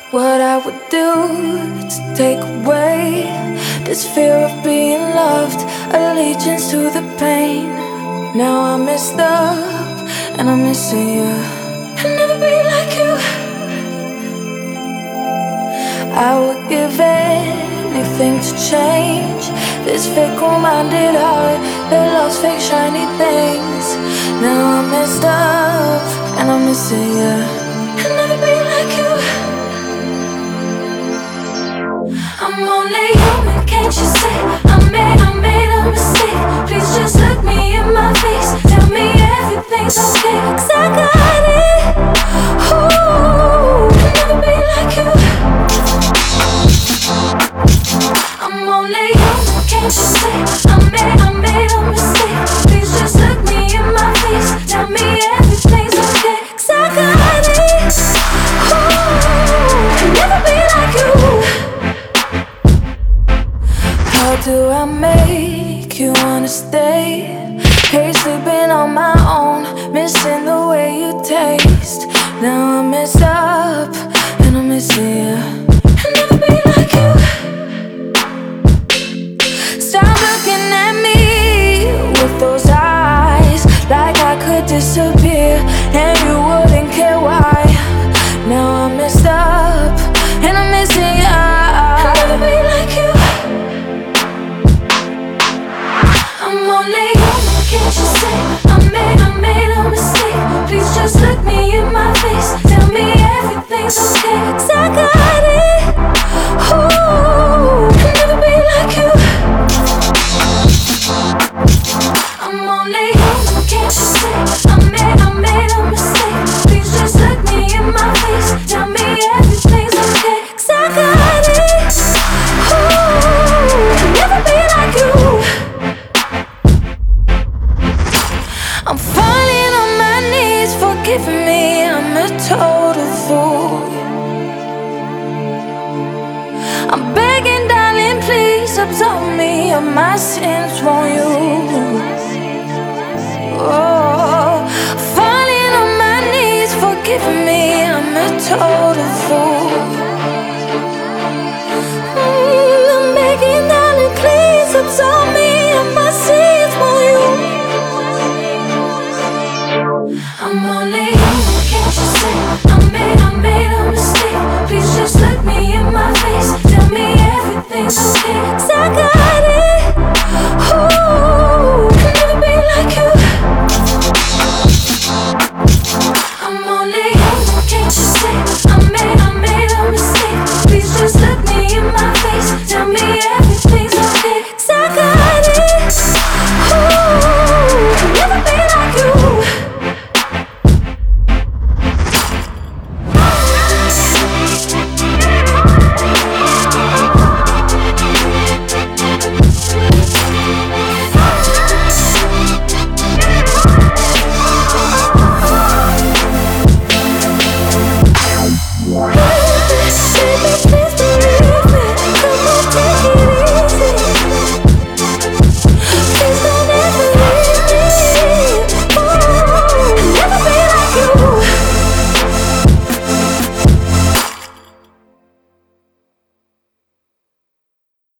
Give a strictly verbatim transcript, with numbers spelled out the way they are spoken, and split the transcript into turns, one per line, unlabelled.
What I would do to take away this fear of being loved, allegiance to the pain. Now I'm messed up and I'm missing you. I'll never be like you. I would give anything to change this fickle-minded heart that loves fake shiny things. Now I'm messed up and I'm missing you. I'll never be like you. I'm only human, can't you see? I made, I made a mistake. Please just look me in my face. Tell me everything's okay, 'cause I got it. Ooh, I'll never be like you. I'm only human, can't you see? I made, I made a mistake. Please just look me in my face. Tell me everything's okay, 'cause I got it. Ooh, I'll never be like you. How do I make you wanna stay? Hate sleeping on my own, missing the way you taste. Now I'm messed up and I'm missing you. I'll never be like you. Stop looking at me with those eyes, like I could disappear and you wouldn't care why. Now I'm messed up and I'm missing you. I'll never be like you. I'm only human, can't you see? I made, I made a mistake. Please just look me in my face. Tell me everything's okay, 'cause I got it. Ooh, I'll never be like you. I'm only human, can't you see? I made, I made a mistake. Please just look me in my face. Tell me everything's okay, 'cause I got it. Ooh, I'll never be like you. I'm falling on my knees, forgive me, I'm a total fool. I'm begging, darling, please absolve me of my sins, won't you?